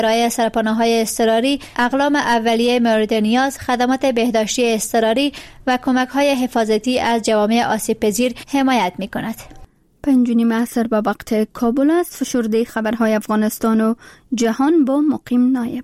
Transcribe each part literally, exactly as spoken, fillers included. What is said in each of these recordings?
ارائه سرپناه‌های اضطراری، اقلام اولیه مورد نیاز، خدمات بهداشتی اضطراری و کمک‌های حفاظتی از جوامع آسیب‌پذیر حمایت می‌کند. پنجونی معصر به وقت کابل است. فشرده خبرهای افغانستان و جهان با مقیم نایب.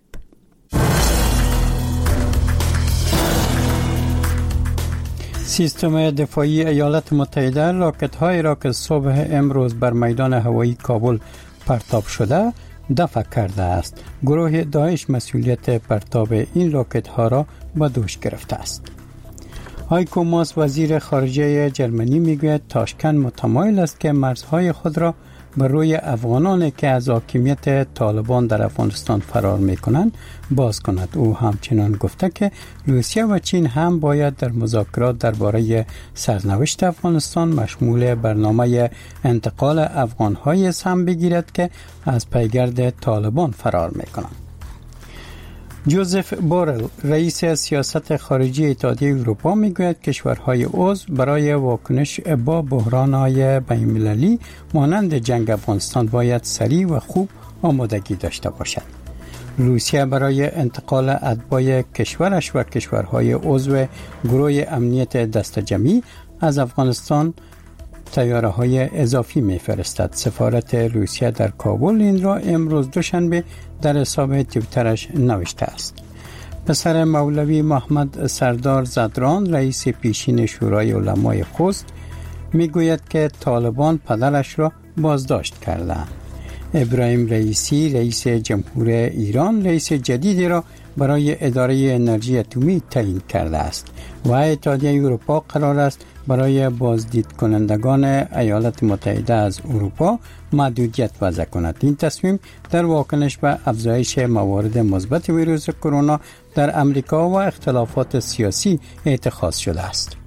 سیستم دفاعی ایالات متحده راکت‌هایی را که صبح امروز بر میدان هوایی کابل پرتاب شده دفع کرده است. گروه داعش مسئولیت پرتاب این راکت‌ها را به دوش گرفته است. هایکو ماس وزیر خارجه جرمنی میگوید تاشکند متمایل است که مرزهای خود را بر روی افغانانی که از حاکمیت طالبان در افغانستان فرار میکنند باز کند. او همچنان گفته که روسیه و چین هم باید در مذاکرات درباره سرنوشت افغانستان مشمول برنامه انتقال افغانهای سهم بگیرد که از پیگرد طالبان فرار میکنند. جوزف بورل رئیس سیاست خارجی اتحادیه اروپا میگوید کشورهای عضو برای واکنش با بحران‌های بین‌المللی مانند جنگ افغانستان باید سریع و خوب آمادگی داشته باشد. روسیه برای انتقال اتباع کشورش و کشورهای عضو گروه امنیت دست جمعی از افغانستان طیاره های اضافی میفرستد. سفارت روسیه در کابل این را امروز دوشنبه در حساب توییترش نوشته است. پسر مولوی محمد سردار زدران رئیس پیشین شورای علمای خوست میگوید که طالبان پدرش را بازداشت کردند. ابراهیم رئیسی رئیس جمهور ایران رئیس جدیدی را برای اداره انرژی اتمی تعیین کرده است و اتحادیه اروپا قرار است برای بازدید کنندگان ایالات متحده از اروپا محدودیت وضع کند. این تصمیم در واکنش به افزایش موارد مثبت ویروس کرونا در امریکا و اختلافات سیاسی اتخاذ شده است.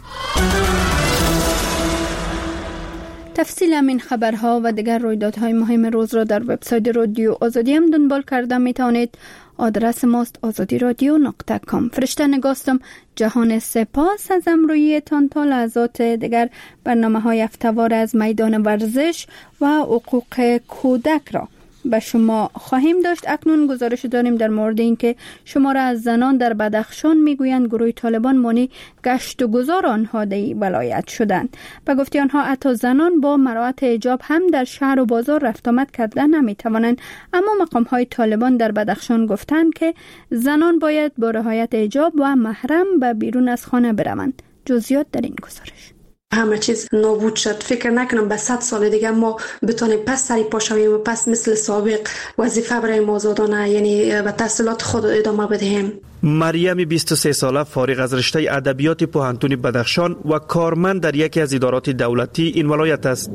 تفصیل همین خبرها و دیگر رویدادهای مهم روز را در وبسایت رادیو آزادی هم دنبال کرده می توانید. آدرس ماست آزادی رادیو نقطه کام. فرشته نگاستم. جهان سپاس از امرویی تان تا لحظات دیگر برنامه های هفته‌وار از میدان ورزش و حقوق کودک را به شما خواهیم داشت. اکنون گزارش داریم در مورد اینکه شمار از زنان در بدخشان میگویند گروه طالبان مانع گشت و گذار آنها در ولایت شدند. به گفته آنها حتی زنان با مراعات حجاب هم در شهر و بازار رفت آمد کردن نمیتوانند، اما مقام های طالبان در بدخشان گفتند که زنان باید با رعایت حجاب و محرم به بیرون از خانه بروند. جزئیات در این گزارش. همه چیز نابود شد. فکر نکنم به صد سال دیگه ما بتونیم پس سری پا شویم و پس مثل سابق وظیفه برای آزادانه یعنی به تحصیلات خود ادامه بدهیم. مریم بیست و سه ساله فارغ از رشته ادبیات پوهنتون بدخشان و کارمند در یکی از ادارات دولتی این ولایت است.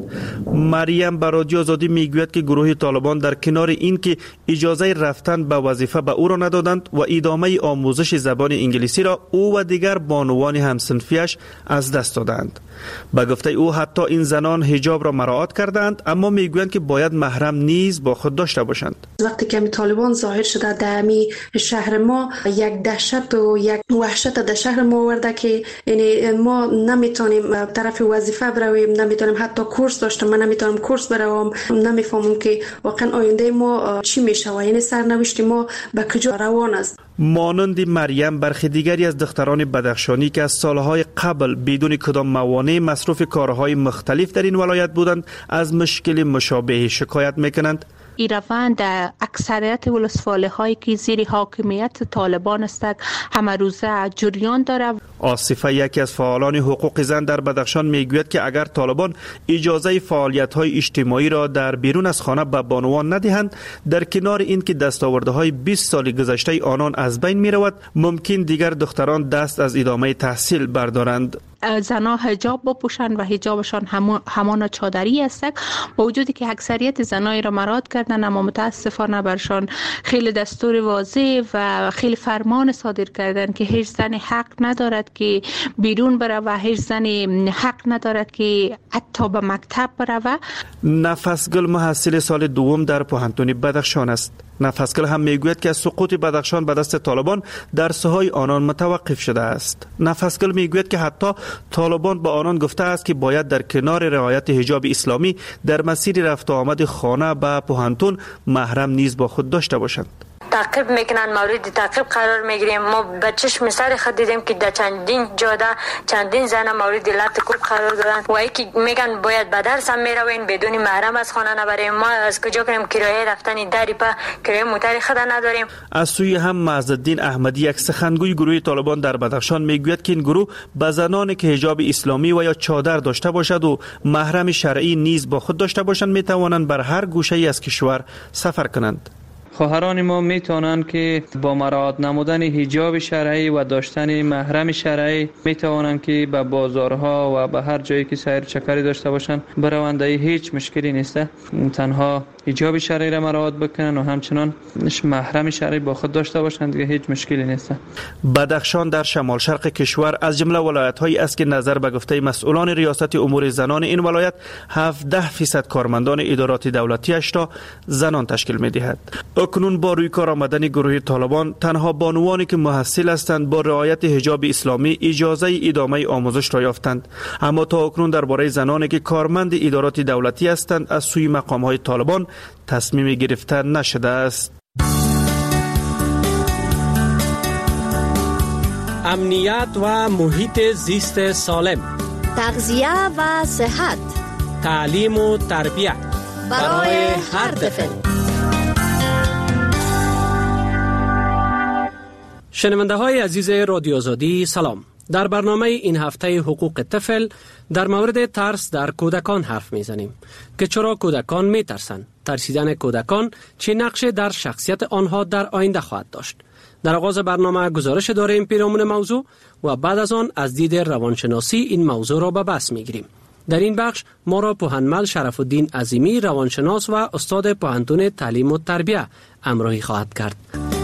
مریم به رادیو آزادی میگوید که گروه طالبان در کنار این که اجازه رفتن به وظیفه به او را ندادند و ادامه آموزش زبان انگلیسی را او و دیگر بانوان همسنفیش از دست دادند. به گفته او حتی این زنان حجاب را مراعات کردند، اما میگویند که باید محرم نیز با خود داشته باشند. وقتی که طالبان ظاهر شده در می شهر ما یک دهشت و یک وحشت در شهر ما آورده که یعنی ما نمیتونیم طرف وظیفه برویم، نمیتونیم حتی کورس داشتم من نمیتونم کورس بروم، نمیفهمم که واقعا آینده ما چی میشه و یعنی سرنوشت ما به کجا روان است. مانند مریم برخی دیگری از دختران بدخشانی که از سالهای قبل بدون کدام موانع مصروف کارهای مختلف در این ولایت بودند از مشکل مشابه شکایت میکنند. این روند در اکثریت ولسوالی هایی که زیر حاکمیت طالبان است همه روزه جریان داره. آصفه یکی از فعالان حقوق زن در بدخشان میگوید که اگر طالبان اجازه فعالیت های اجتماعی را در بیرون از خانه به بانوان ندهند، در کنار این که دستاورده های بیست سال گذشته آنان از بین می رود، ممکن دیگر دختران دست از ادامه تحصیل بردارند. زنها حجاب بپوشند و حجابشان هم همان چادری است، با وجودی که اکثریت زنای را مراعات کردن، اما متاسفانه برشان خیلی دستور واضح و خیلی فرمان صادر کردن که هیچ زن حق ندارد که بیرون بره و هیچ زن حق ندارد که حتی به مکتب بره. نفس گل محصل سال دوم در پوهنتون بدخشان است. نفسکل هم میگوید که سقوط بدخشان به دست طالبان در سهای آنان متوقف شده است. نفسکل میگوید که حتی طالبان با آنان گفته است که باید در کنار رعایت حجاب اسلامی در مسیر رفت و آمد خانه به پوهنتون محرم نیز با خود داشته باشند. تعقیب میکنن، مورد تعقیب قرار میگیریم. ما به چشم سر خود دیدیم که در چندین جاده چندین زن مورد لط کوب قرار دادن و یکی میگن باید به درس هم میروین بدون محرم از خانه نبریم. ما از کجا کنیم کرایه رفتن دری پا کرایه موتر خود نداریم. از سوی هم معزالدین احمدی یک سخنگوی گروه طالبان در بدخشان میگوید که این گروه به زنانی که حجاب اسلامی و یا چادر داشته باشد و محرم شرعی نیز با خود داشته باشند میتوانند بر هر گوشه ای از کشور سفر کنند. خواهران ما میتوانند که با مراعات نمودن حجاب شرعی و داشتن محرم شرعی میتوانند که به بازارها و به هر جایی که سیر چکری داشته باشند بروند. هیچ مشکلی نیست. تنها حجاب شرعی را مراعات بکنن و همچنان محرم شرعی با خود داشته باشند، دیگه هیچ مشکلی نیست. بدخشان در شمال شرق کشور از جمله ولایت‌هایی است که نظر به گفته مسئولان ریاست امور زنان این ولایت هفده فیصد کارمندان ادارات دولتیش را زنان تشکیل می‌دهد. اکنون با روی کار آمدن گروه طالبان تنها بانوانی که محصل هستند با رعایت حجاب اسلامی اجازه ادامه آموزش را یافتند، اما تا اکنون درباره زنانی که کارمند ادارات دولتی هستند از سوی مقام‌های طالبان تصمیم گرفته نشده است. امنیت و محیط زیست سالم، تغذیه و صحت، تعلیم و تربیت برای هر طفل. شنونده های عزیز رادیو آزادی سلام. در برنامه این هفته حقوق طفل در مورد ترس در کودکان حرف میزنیم که چرا کودکان میترسند، ترسیدن کودکان چه نقشی در شخصیت آنها در آینده خواهد داشت. در آغاز برنامه گزارش داریم پیرامون موضوع و بعد از آن از دید روانشناسی این موضوع را به بحث میگیریم. در این بخش ما را پوهنمل شرف الدین عظیمی روانشناس و استاد پوهنتون تعلیم و تربیت همراهی خواهد کرد.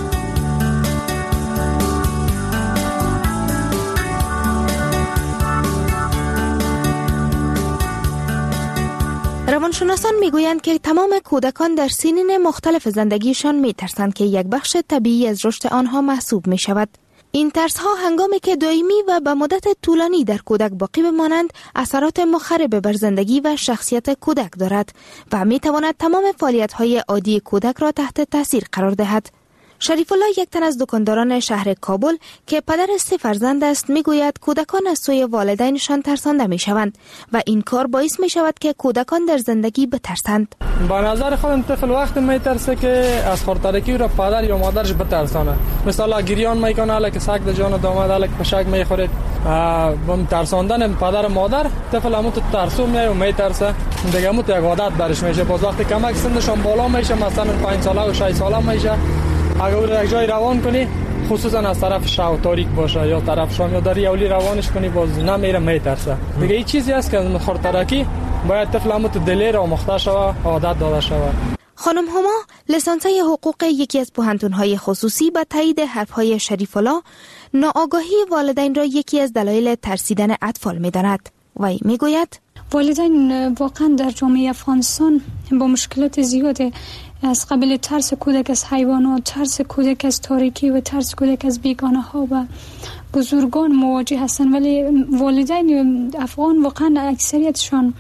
روانشناسان میگویند که تمام کودکان در سنین مختلف زندگیشان میترسند که یک بخش طبیعی از رشد آنها محسوب می شود. این ترس ها هنگامی که دائمی و به مدت طولانی در کودک باقی بمانند اثرات مخرب بر زندگی و شخصیت کودک دارد و می تواند تمام فعالیت های عادی کودک را تحت تاثیر قرار دهد. شریف الله، یک تن از دکانداران شهر کابل که پدر سه فرزند است، میگوید کودکان از سوی والدینشان ترسانده میشوند و این کار باعث می شود که کودکان در زندگی بترسند. با نظر خودم طفل وقت میترسه که از خورترکی را پدر یا مادرش بترسانه. مثلا گریان میکنه، الک سگ در جان داماد، الک پشک میخوره. با ترساندن پدر مادر طفل همون ترسو میای و میترسه. دیگه همون یک عادت برش میشه. باز وقتی کمک سنشون بالا میشه، مثلا پنج ساله و شش ساله میشه، اگر او یک جای روان کنی، خصوصا از طرف شب تاریک باشه یا طرف شام یا دری اولی روانش کنی، باز نمیره، میترسه. دیگه این چیزی است که از خورترکی باید طفل همون دلی را مخته شوه، عادت داده شوه. خانم هما، لیسانسه حقوق یکی از پوهنتون‌های خصوصی، به تایید حرف‌های شریف الله، ناآگاهی والدین را یکی از دلایل ترسیدن اطفال می‌داند. وی میگوید والدین واقعا در جامعه افغانستان با مشکلات زیاده، از قبل ترس کودک از حیوانات، ترس کودک از تاریکی و ترس کودک از بیگانه ها و بزرگان مواجه هستند، ولی والدین افغان واقعا اکثریتشان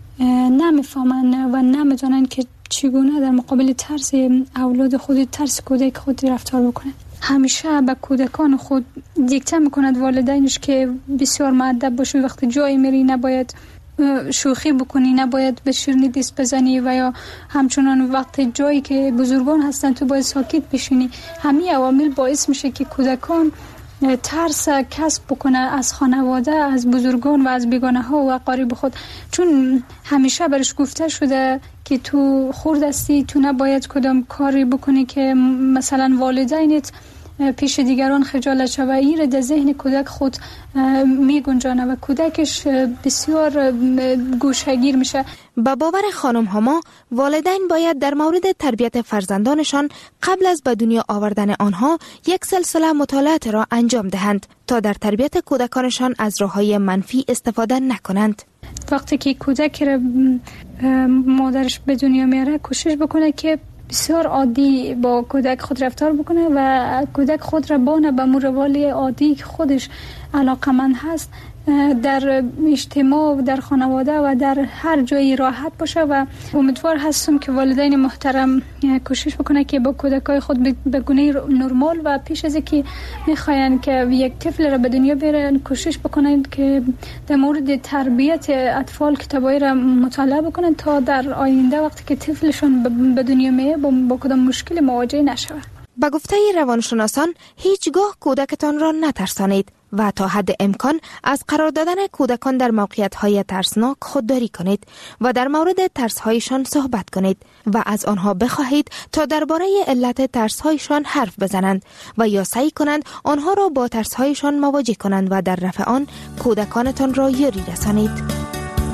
نمیفهمند و نمیدونن که چگونه در مقابل ترس اولاد خود، ترس کودک خود رفتار بکنند. همیشه به کودکان خود دیکته میکند والدینش که بسیار مؤدب باشی، وقتی جایی میری نباید شوخی بکنی، نباید به شیرینی دست بزنی و یا همچنان وقت جایی که بزرگان هستن تو باید ساکت بشینی. همین عوامل باعث میشه که کودکان ترس کسب بکنه از خانواده، از بزرگان و از بیگانه ها و اقارب خود، چون همیشه برش گفته شده که تو خرد هستی، تو نباید کدام کاری بکنی که مثلا والدینت پیش دیگران خجالت شوه. این را در ذهن کودک خود می گنجانه و کودکش بسیار گوشهگیر میشه. با باور خانم هما، والدین باید در مورد تربیت فرزندانشان قبل از به دنیا آوردن آنها یک سلسله مطالعات را انجام دهند تا در تربیت کودکانشان از راههای منفی استفاده نکنند. وقتی که کودک را مادرش به دنیا میاره، کوشش بکنه که بسیار عادی با کودک خود رفتار بکنه و کودک خود را بانه به مروال عادی که خودش علاقمند هست در اجتماع و در خانواده و در هر جایی راحت باشه و امیدوار هستم که والدین محترم کوشش بکنه که با کودکای خود به گونه نرمال و پیش از اینکه میخواین که یک طفل را به دنیا بیارن کوشش بکنن که در مورد تربیت اطفال کتابای را مطالعه بکنن تا در آینده وقتی که طفلشون به دنیا میاد با, با کدام مشکل مواجه نشه. با گفته روانشناسان هیچگاه کودکتان را نترسانید و تا حد امکان از قرار دادن کودکان در موقعیت‌های ترسناک خودداری کنید و در مورد ترس‌هایشان صحبت کنید و از آنها بخواهید تا درباره علت ترس‌هایشان حرف بزنند و یا سعی کنند آنها را با ترس‌هایشان مواجه کنند و در رفع آن کودکانتان را یاری رسانید.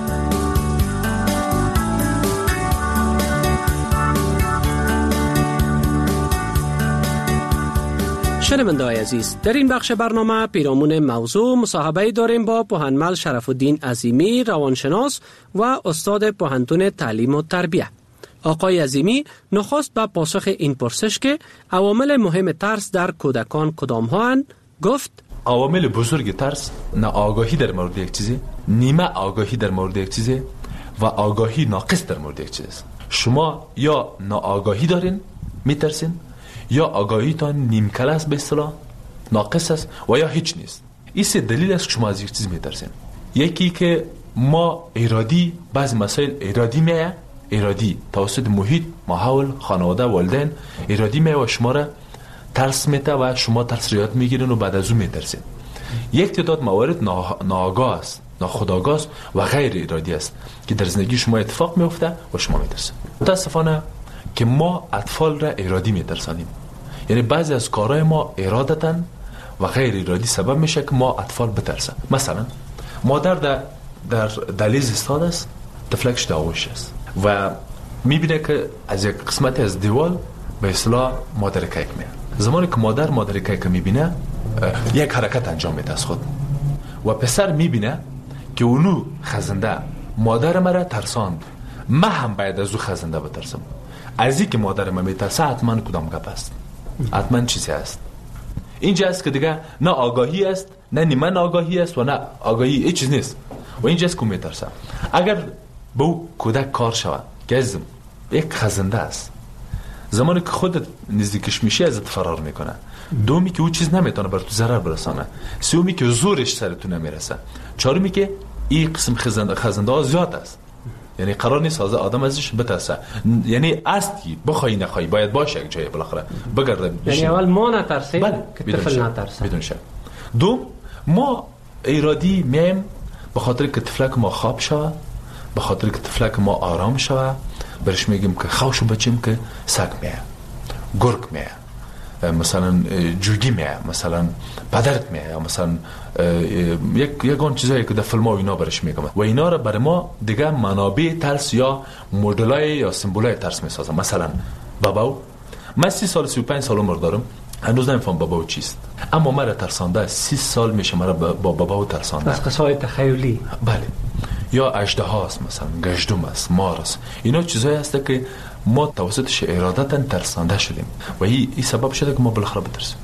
شنونده‌های عزیز، در این بخش برنامه پیرامون موضوع مصاحبه داریم با پوهنمل شرف الدین عظیمی، روانشناس و استاد پوهنتون تعلیم و تربیت. آقای عظیمی نخست به پاسخ این پرسش که عوامل مهم ترس در کودکان کدام هستند گفت: عوامل بزرگ ترس ناآگاهی در مورد یک چیزی، نیمه آگاهی در مورد یک چیزی و آگاهی ناقص در مورد یک چیز. شما یا ناآگاهی دارین میترسین، یا آگاهیتان نیم کل است، به اصطلاح ناقص است، و یا هیچ نیست. این سه دلیل است که شما از یک چیز میترسین. یکی که ما ارادی بعض مسائل ارادی میه، ارادی توسط محیط، ماحول، خانواده، والدین ارادی میه و شما را ترس میته و شما ترس ریاد میگیرین و بعد از اون میترسین. یک تعداد موارد ناآگاه است، ناخودآگاه است و غیر ارادی است که در زندگی شما اتفاق میفته و شما میترسین. متاسفانه که ما اطفال را ارادی میترسانیم، یعنی بعضی از کارهای ما ارادتاً و غیر ارادی سبب میشه که ما اطفال بترسن. مثلا مادر در در دهلیز ایستاده است، طفلکش داوش است و میبینه که از یک قسمتی از دیوال به اصطلاح مادر کیک میاد. زمانی که مادر مادر کیک میبینه یک حرکت انجام میده از خود و پسر میبینه که اونو خزنده مادر مرا ترساند، من هم باید از او خزنده بترسم. از این که مادر من میترسه حتما کدام گپ است، حتما چیزی است. اینجا است که دیگه نه آگاهی است، نه نیمه آگاهی است و نه آگاهی هیچ چیز نیست و اینجا است که میترسه. اگر به او کودک کار شود که از یک خزنده است، زمانی که خودت نزدیکش میشه ازت فرار میکنه، دومی که او چیز نمیتونه بر تو ضرر برسانه، سومی که زورش سر تو نمیرسه، چهارمی که این قسم خزنده خزنده ها زیاد است، یعنی قرار نیست آدم ازش بترسه، یعنی استی بخوای نخوای باید باشه یک جایی بالاخره بگرده. یعنی اول ما نترسیم بله. که طفل نترسه. بدون شک. دوم ما ارادی میم به خاطر که طفلک ما خواب شود، به خاطر که طفلک ما آرام شود، برش میگیم که خوشو بچیم که سگ میه، گرگ میه، مثلا جوگی میه، مثلا پدرت میه، یا مثلا یک یگان چیزایی که در فیلم ها اینا برش میگم و اینا را برای ما دیگه منابع ترس یا مدلای یا سمبولای ترس میسازم. مثلا باباو، من سی سال سی و پنج سال عمر دارم، هنوز نمیفهم باباو چیست، اما مرا ترسانده سی سال میشه مرا با باباو ترسانده. از قصای تخیلی. بله. یا اژدها است، مثلا گژدم است، مار است. اینا چیزایی هست که ما توسطش ارادتا ترسانده شدیم و این سبب شده که ما بالاخره بترسیم.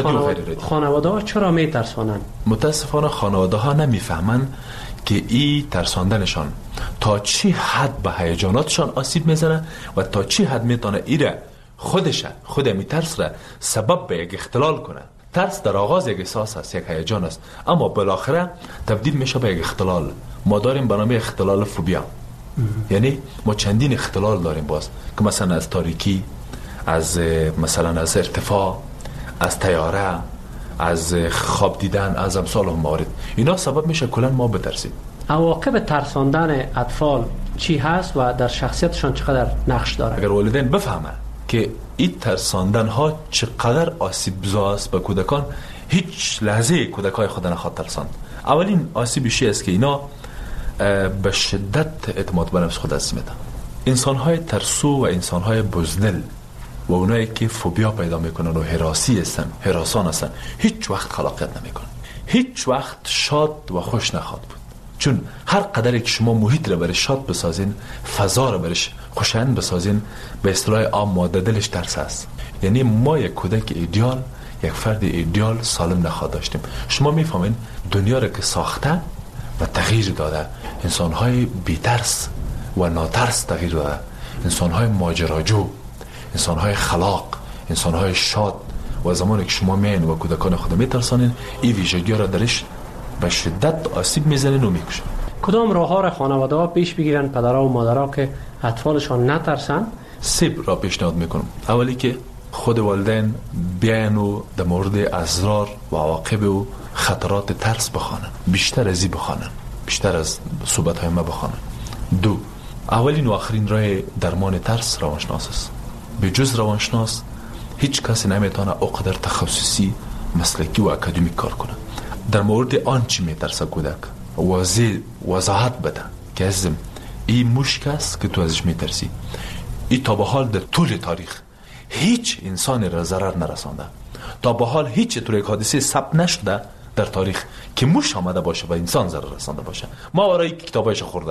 خانواده ها چرا میترسانند؟ متاسفانه خانواده ها نمیفهمن که این ترساندنشان تا چی حد به هیجاناتشان آسیب میزنه و تا چی حد میتونه ایره خودش خود می ترس را سبب به یک اختلال کنه. ترس در آغاز یک احساس است، یک هیجان است، اما بالاخره تبدیل میشه به یک اختلال. ما داریم به نام اختلال فوبیا، یعنی ما چندین اختلال داریم باز که مثلا از تاریکی، از مثلا از ارتفاع، از طیاره، از خواب دیدن، از امثال موارد. اینا سبب میشه کلا ما بترسیم. عواقب ترساندن اطفال چی هست و در شخصیتشان چقدر نقش داره؟ اگر والدین بفهمن که این ترساندن ها چقدر آسیب زا است به کودکان، هیچ لحظه کودکای خود نخواد ترساند. اولین آسیبش است که اینا به شدت اعتماد به نفس خود از میدن. انسان‌های ترسو و انسان‌های بزدل و اونایی که فوبیا پیدا میکنن و هراسی هستن، هراسان هستن، هیچ وقت خلاقیت نمیکنن، هیچ وقت شاد و خوش نخواد بود. چون هر قدری که شما محیط را برش شاد بسازین، فضا را برش خوشایند بسازین، به اصطلاح عام ماده دلش ترس است. یعنی ما یک کودک ایدئال، یک فرد ایدئال سالم نخواهد داشتیم. شما میفهمین دنیا را که ساخته و تغییر داده، انسان‌های بی‌ترس و ناترس تغییر داده، انسان‌های ماجراجو، انسان‌های خلاق، انسان‌های شاد. و زمانی که شما میاین و کودکان خود میترسانین، این ویژگی را درش به شدت آسیب میزنین و میکشن. کدام راه‌ها را خانواده‌ها پیش بگیرن پدرها و مادرها که اطفالشان نترسن؟ سه را پیشنهاد میکنم. اولی که خود والدین بیاین و در مورد اسرار و عواقب و خطرات ترس بخوانن، بیشتر از این بخوانن، بیشتر از صحبت‌های ما بخوانن. دو، اولین و آخرین راه درمان ترس روانشناس است. به جز روانشناس هیچ کسی نمیتونه اقدر تخصصی، مسلکی و اکادمیک کار کنه. در مورد آن چی میترسه کودک واضح وضاحت بده که ازم این مشکل است که تو ازش میترسی. این تا به حال در طول تاریخ هیچ انسانی را ضرر نرسانده. تا به حال هیچ طور یک حادثه ثبت نشده در تاریخ که موش آمده باشه و انسان ضرر رسانده باشه. ما برای کتابایش خورده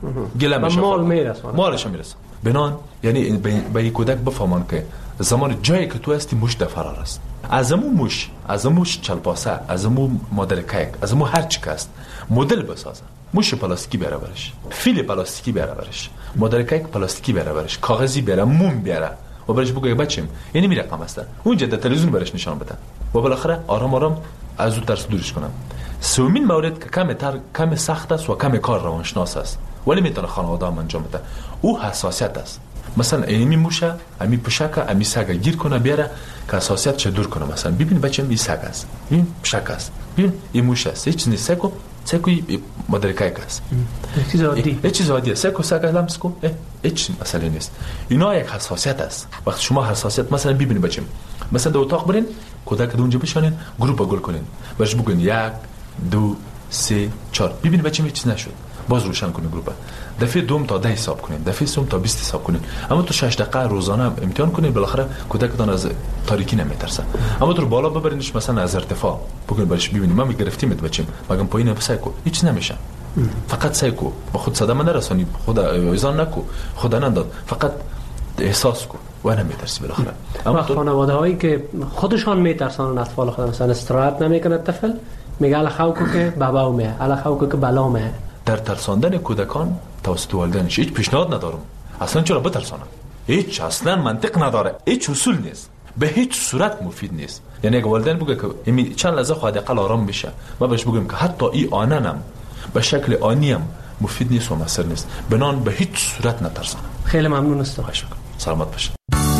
گلمش مال میرسونه، مالش میرسه. بنان یعنی به یک کودک بفهمان که زمان جایی که تو هستی موش در فرار است. از امو موش، از امو چلپاسه، از امو مادر کیک، از امو هر چی که است مدل بسازه. موش پلاستیکی بیاره برش، فیل پلاستیکی بیاره برش، مادر کیک پلاستیکی بیاره برش، کاغذی بیاره، موم بیاره و برش بگه بچم یعنی می رقم است. اونجا در تلویزیون برش نشان بده و بالاخره آرام آرام از اون ترس دورش کنم. سومین مورد که کم تر کم سخت است و کم کار روانشناس است ولی میتونه خانواده هم انجام بده، او حساسیت است. مثلا اینمی موشه امی پشکه امی سگ گیر کنه بیاره که حساسیت چه دور کنه. مثلا ببین بچم این سگ است، این پشک است، ببین این موشه است، هیچ نیست. سگو سگو مادر کیک است، چیز عادی، هیچ چیز عادیه. سگو سگ لمس کو هیچ مسئله نیست. اینا یک حساسیت است. وقتی شما حساسیت مثلا ببینید بچم مثلا در اتاق برین کودک اونجا بشانین گروپ گل کنین باش بگین یک دو سه چهار ببینید بچم هیچ نشد باز روشن کنین گروپ. دفعه دوم تا ده حساب کنین، دفعه سوم تا بیست حساب کنین. اما تو شش دقیقه روزانه امتحان کنین بالاخره کودکتان از تاریکی نمیترسه. اما تو بالا ببرینش مثلا از ارتفاع بگین باش ببینید ما میگرفتیمت بچم مگم پایین بسایکو هیچ نمیشه. فقط سایکو با خود صدمه نرسانی، خدا ایزان نکو، خدا ننداد، فقط احساس کو و نمیترسی بالاخره. اما خانواده هایی که خودشان میترسن اطفال خود مثلا استراحت نمیکنه طفل میگه ال خوکو که بابا مه ال خوکو که بلا مه. در ترساندن کودکان توسط والدینش هیچ پیشنهاد ندارم. اصلا چرا بترسانم؟ هیچ اصلا منطق نداره، هیچ اصول نیست، به هیچ صورت مفید نیست. یعنی اگه والدین بگه که این چند لحظه خواهد اقل آرام بشه ما بهش بگیم که حتی این آننم به شکل آنیم مفید نیست و مؤثر نیست، بنان به هیچ صورت نترسانم. خیلی ممنون هستم. سلامت باشید.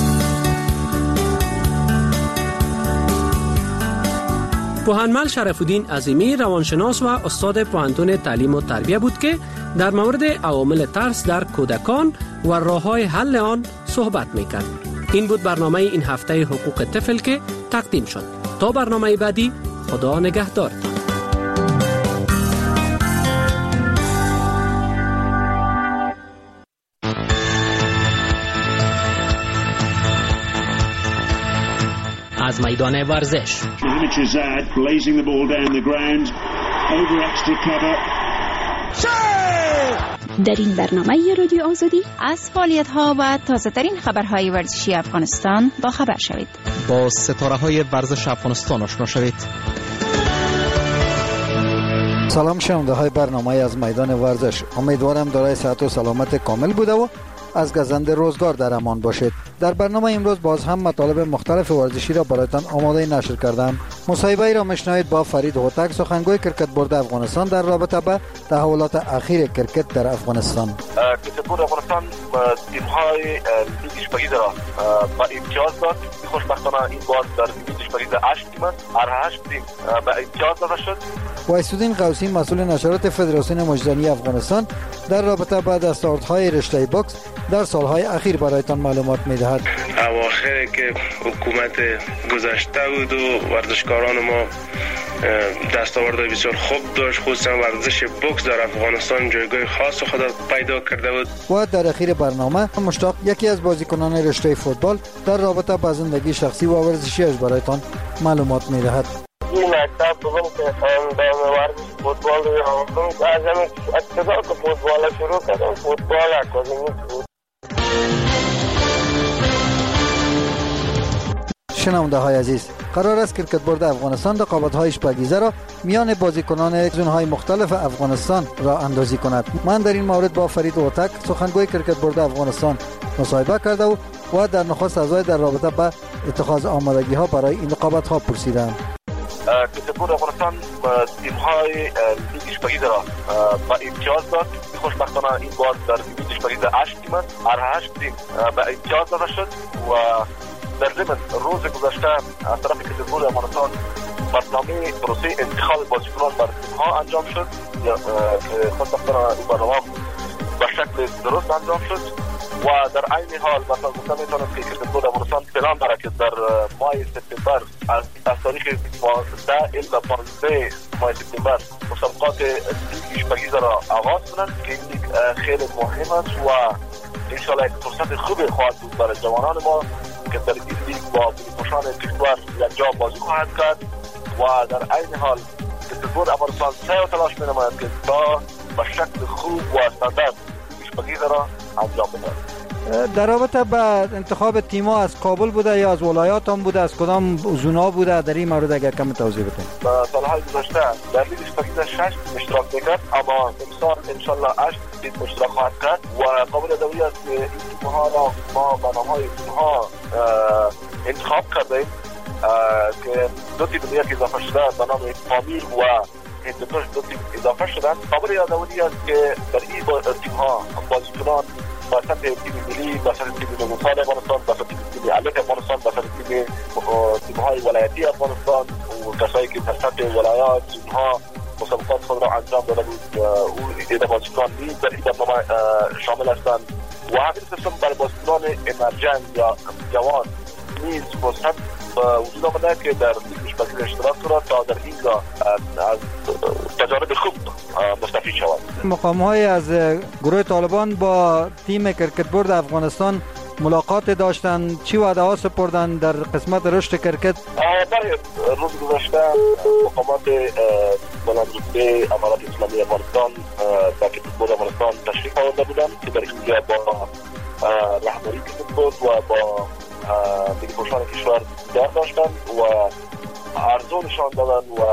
پوهنمل شرف الدین عظیمی روانشناس و استاد پوهنتون تعلیم و تربیه بود که در مورد عوامل ترس در کودکان و راه‌های حل آن صحبت می‌کرد. این بود برنامه این هفته حقوق طفل که تقدیم شد. تا برنامه بعدی، خدا نگهدار. از میدان ورزش در این برنامه رادیو آزادی از فعالیت‌ها و تازه‌ترین خبرهای ورزشی افغانستان با خبر شوید. با ستاره‌های ورزش افغانستان آشنا شوید. سلام شنونده های برنامه از میدان ورزش. امیدوارم دارای صحت و سلامت کامل بوده و از گزند روزگار در امان باشید. در برنامه امروز باز هم مطالب مختلف ورزشی را برایتان آماده نشر کردم. مصاحبه ای را میشنوید با فرید هوتک، سخنگوی کرکت بورد افغانستان در رابطه با تحولات اخیر کرکت در افغانستان. کرکت بورد افغانستان تیم های لیگ شپږیزه را با امتیاز داد. خوشبختانه این بار در لیگ شپږیزه هشت تیم است، هر هشت تیم به امتیاز داده شد. وایسودین قوسی مسئول نشرات فدراسیون مجدنی افغانستان در رابطه با دستاوردهای رشته بوکس در سالهای اخیر برایتان معلومات می‌دهد. اواخری که حکومت گذشته بود و ورزشکاران ما دستاوردهای بسیار خوب داشت، خصوصا ورزش بوکس در افغانستان جایگاه خاص خود پیدا کرده بود. و در اخیر برنامه مشتاق یکی از بازیکنان رشته فوتبال در رابطه با زندگی شخصی و ورزشیش برایتان معلومات می‌دهد. این مکتب بودم که در ورزش فوتبال رو یادم از همین ابتدا که فوتبال شروع کردم فوتبال اکادمی بود. شنونده های عزیز، قرار است کریکت بورد افغانستان رقابت های اشپگیزه را میان بازیکنان زونهای مختلف افغانستان را اندازی کند. من در این مورد با فرید اوتک سخنگوی کریکت بورد افغانستان مصاحبه کرده و و در نخست از وی در رابطه با اتخاذ آمادگی ها برای این رقابت ها پرسیدم. کریکت بورد افغانستان تیم های لیگ اشپگیزه را با امتیاز داد. خوشبختانه این بار در لیگ اشپگیزه هشت تیم است، هر هشت تیم با امتیاز داده شد و در ضمن روز گذشته از طرف کریکت بورد افغانستان برنامه پروسه انتخاب بازیکنان بر تیم ها انجام شد که خوشبختانه این برنامه به شکل درست انجام شد و در عین حال مثلا گفتم میتونم که کریکت بورد افغانستان پلان داره که در ماه سپتامبر از از تاریخ ده الی پانزده ماه سپتامبر مسابقات لیگ اشپگیزه را آغاز کنند که این لیگ خیلی مهم است و انشالله یک فرصت خوبی خواهد بود برای جوانان ما که در این لیگ با بازیکنان کشور یک جا بازی خواهد کرد و در عین حال کریکت بورد افغانستان سعی و تلاش می‌نماید که تا به شکل خوب و استاندارد اشپگیزه را انجام بدهد. در رابطه با انتخاب تیم‌ها از کابل بوده یا از ولایات هم بوده، از کدام زونا بوده، در این مورد اگر کم توضیح بدید. در سالهای گذشته در لیگ اشپگیزه شش اشتراک می‌کرد، اما امسال انشالله هشت تیم اشتراک خواهد کرد و قابل ضروری است که این تیم‌ها را ما برنامه‌های تیم‌ها انتخاب کردیم که دو تیم دیگر که اضافه شده به نام پامیر و هندوکش دو تیم اضافه شدند. قابل یادآوری است که در این تیم‌ها بازیکنان با سطح تیم ملی، با سطح تیم نوزاد افغانستان، با سطح تیم الک افغانستان، با سطح تیم تیم‌های ولایتی افغانستان و کسایی که در سطح ولایات اونها مسابقات خود را انجام داده بود او این بازیکن نیز در این برنامه شامل هستند و همین قسم برای بازیکنان امرجنگ یا جوان نیز فرصت وجود آمده که در لیگ اشپگیزه اشتراک کنند تا در اینجا از تجارب خوب مستفید شوند. مقام‌های از گروه طالبان با تیم کریکت بورد افغانستان ملاقات داشتند، چی وعده ها سپردند در قسمت رشد کرکت؟ برای روز گذشته مقامات بلندرتبه امارات اسلامی افغانستان در کریکت بورد افغانستان تشریف آورده بودند که در اینجا با رهبری کریکت بورد و با ملی‌پوشان کشور دیدار داشتند و عرضه نشان دادند و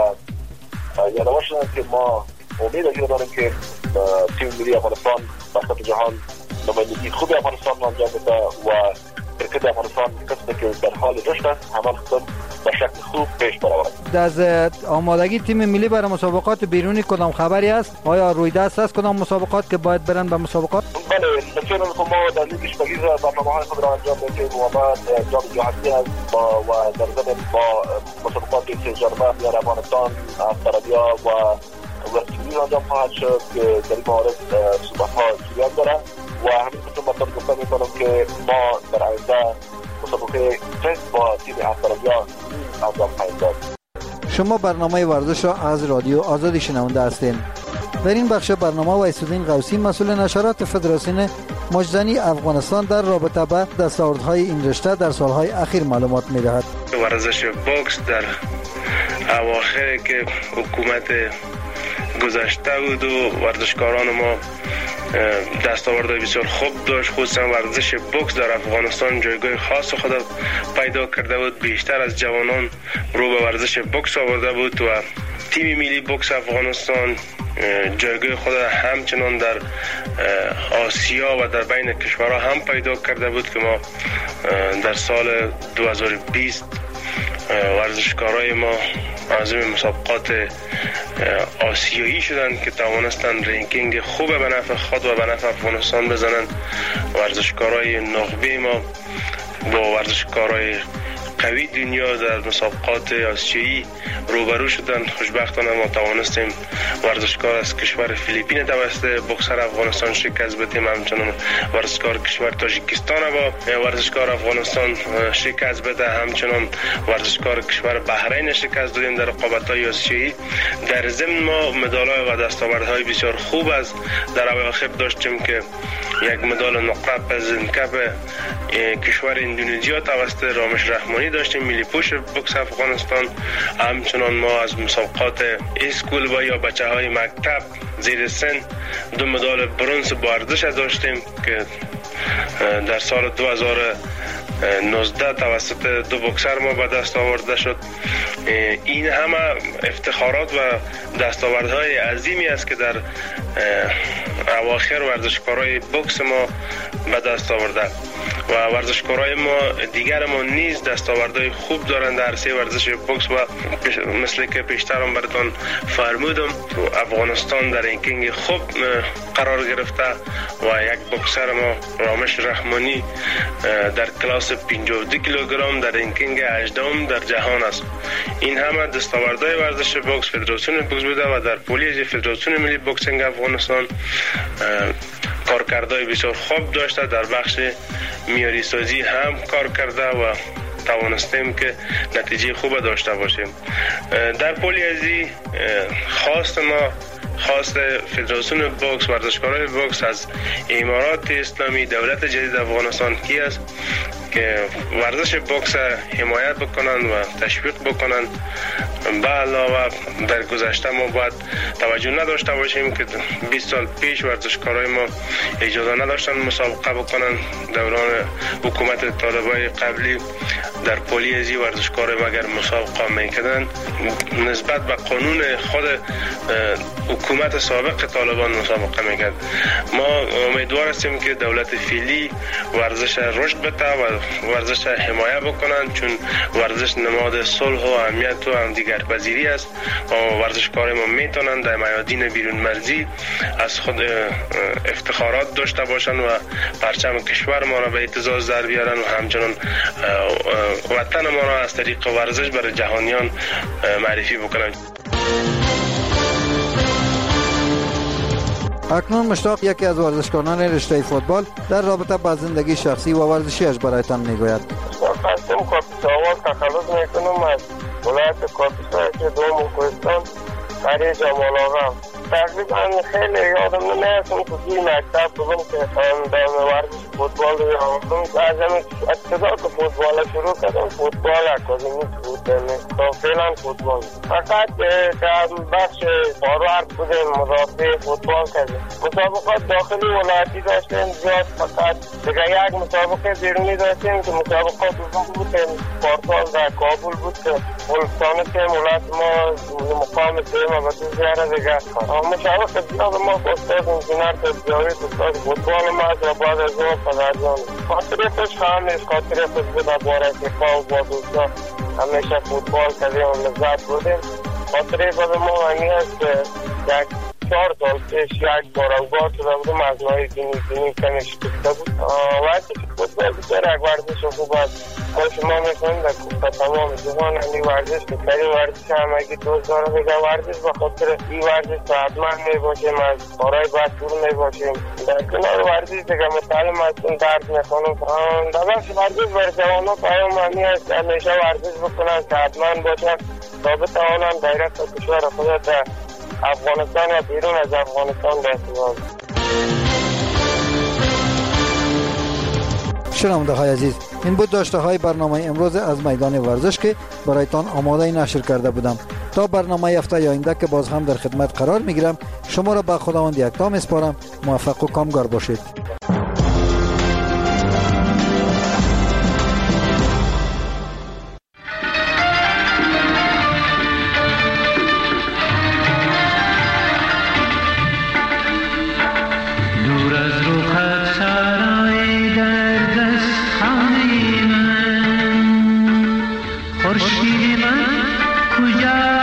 یادآور شدند که ما امید داریم که تیم ملی افغانستان در سطح جهان نمایندگی خوب افغانستان را انجام بده و کرکت افغانستان قسمی که در حال رشد است همان قسم به شکل خوب پیش برود. از آمادگی تیم ملی برای مسابقات بیرونی کدام خبری است؟ آیا روی دست است کدام مسابقات که باید برن به مسابقات؟ بله، بسیار ما در لیگ اشپگیزه برنامه‌های خود را انجام می‌دهیم و بعد جام جهانی است و در ضمن با مسابقات سه جرمه در افغانستان، استرالیا و وست‌اندیز انجام خواهد شد که در این مورد صحبت‌ها جریان دارد و همین قسم مطلب گفته می‌کنم که ما در آینده مسابقه تست با تیم استرالیا انجام خواهیم داد. شما برنامه ورزش را از رادیو آزادی شنونده هستید. در این بخش برنامه ویسودین قوسی مسئول نشرات فدراسیون مجزنی افغانستان در رابطه با دستاوردهای این رشته در سالهای اخیر معلومات می‌دهد. ورزش بوکس در اواخر که حکومت گذشته بود و ورزشکاران ما دستاوردهای بسیار خوب داشت، خصوصا ورزش بوکس در افغانستان جایگاه خاص خود پیدا کرده بود، بیشتر از جوانان رو به ورزش بوکس آورده بود و تیم ملی بوکس افغانستان جایگاه خود همچنان در آسیا و در بین کشورها هم پیدا کرده بود که ما در سال دو هزار و بیست ورزشکارای ما عازم مسابقات آسیایی شدند که توانستند رنکینگ خوب به نفع خود و به نفع افغانستان بزنند. ورزشکارای نخبه ما با ورزشکارای قوی دنیا در مسابقات آسیایی روبرو شدن. خوشبختانه ما توانستیم ورزشکار از کشور فیلیپین توسط بوکسر افغانستان شکست بدیم، همچنان ورزشکار کشور تاجیکستان با ورزشکار افغانستان شکست بده، همچنان ورزشکار کشور بحرین شکست دادیم در رقابت‌های آسیایی. در ضمن ما مدال‌ها و دستاوردهای بسیار خوب از در اواخر داشتیم که یک مدال نقره از کپ کشور اندونزیا توسط رامش رحمانی داشتیم، ملی پوش بوکس افغانستان. همچنان ما از مسابقات اسکول و یا بچه های مکتب زیر سن دو مدال برنز با ارزش داشتیم که در سال دو هزار و نوزده توسط دو بوکسر ما به دست آورده شد. این همه افتخارات و دستاوردهای عظیمی است که در اواخر ورزشکارای بوکس ما به دست آورده و ورزشکارای ما دیگر ما نیز دستاوردهای خوب دارند در عرصه ورزش بوکس و مثل که پیشترم براتون فرمودم افغانستان در رنکینگ خوب قرار گرفته و یک بوکسر ما رامش رحمانی در کلاس پنجاه و دو کیلوگرم در رنکینگ هجدهم در جهان است. این همه دستاوردهای ورزش بوکس فدراسیون بوکس بوده و در پولیج فدراسیون ملی بوکسینگ افغانستان کارکردهای بسیار خوب داشته. در بخش معیاری سازی هم کار کرده و توانستیم که نتیجه خوب داشته باشیم. در پولیازی خواست ما خواست فدراسیون بوکس ورزشکارای بوکس از امارات اسلامی دولت جدید افغانستان کی است که ورزش بوکس حمایت بکنند و تشویق بکنند. به علاوه در گذشته ما باید توجه نداشته باشیم که بیست سال پیش ورزشکارای ما اجازه نداشتن مسابقه بکنند. دوران حکومت طالبای قبلی در پولیازی ورزشکارای ما اگر مسابقه میکردن نسبت به قانون خود حکومت سابق طالبان مسابقه میکرد. ما امیدوار هستیم که دولت فعلی ورزش رشد بده و ورزش حمایت بکنند چون ورزش نماد صلح و امنیت و همدیگر پذیری است و ورزشکار ما میتونند در میادین بیرون مرزی از خود افتخارات داشته باشند و پرچم کشور ما را به اعتزاز در بیارن و همچنان وطن ما را از طریق ورزش برای جهانیان معرفی بکنند. اکنون مشتاق یکی از ورزشکاران رشته فوتبال در رابطه با زندگی شخصی و ورزشیش برایتان میگوید. خواستم کاپیتاوال تخلص میکنم از ولایت کاپیتا که دوم کوهستان قریه جمال آقا. تقریبا خیلی یادم نمیستم که توی مکتب بودم که در ورزش فوتبال رو یادم از همین ابتدا که فوتبال شروع کردم فوتبال اکادمی بود تا فعلا فوتبال فقط در بخش فاروارد بودیم مدافع فوتبال کردیم. مسابقات داخلی ولایتی داشتیم زیاد فقط دیگه یک مسابقه بیرونی داشتیم که مسابقات بود که پارسال در کابل بود که ولستان تیم ولایت ما مقام تیم و تو زیاره دیگه مسابقه زیاد ما با استاد انجینر تبدیلی استاد فوتبال ما از بعد از اون پدرجان خاطره خوش خواهمش خاطره خوش بود باره که کام با دوستا همیشه فوتبال کردیم و لذت بودیم. خاطره بود ما همی هست یک چهار سال پیش یک بار اوگار شده بودم از نهای دینی دینی کمش کفته بود وقتی که فوتبال بسیار یک ورزش خوب است خوش ما میکنیم در کفته تمام جهان همی ورزش که کلی ورزش همگی دوست دارم بگه ورزش بخاطر این ورزش ساعتمند میباشیم از کارهای باید دور میباشیم. در کنار ورزش دیگه متعلم هستیم درد میخونم در بخش ورزش بر جوانو پیام همی هست همیشه ورزش بکنن ساعتمند باشن تا بتوانن دایرکت کشور خود در افغانستان و بیرون از افغانستان دستیابند. شنونده های عزیز این بود داشته های برنامه امروز از میدان ورزش که برایتان آماده نشر کرده بودم. تا برنامه هفته آینده که باز هم در خدمت قرار میگیرم شما را به خداوند یکتا میسپارم. موفق و کامگار باشید. خورشید من کجا